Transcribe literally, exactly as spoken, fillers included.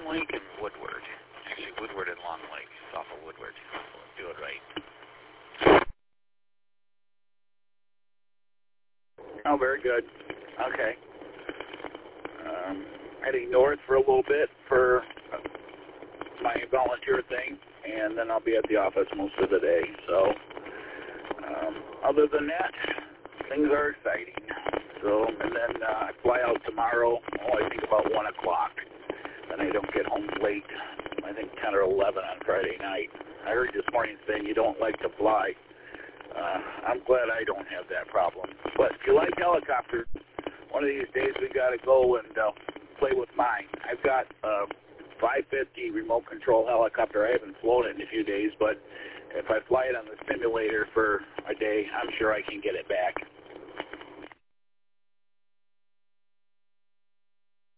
Long Lake and Woodward. Actually, Woodward and Long Lake. It's off of Woodward. Do it right. Oh, very good. Okay. Um, heading north for a little bit for my volunteer thing, and then I'll be at the office most of the day. So, um, other than that, things are exciting. So, and then uh, I fly out tomorrow, oh, I think about one o'clock. Then I don't get home late, I think ten or eleven on Friday night. I heard this morning saying you don't like to fly. Uh, I'm glad I don't have that problem. But if you like helicopters, one of these days we got to go and uh, play with mine. I've got a five fifty remote control helicopter. I haven't flown it in a few days, but if I fly it on the simulator for a day, I'm sure I can get it back.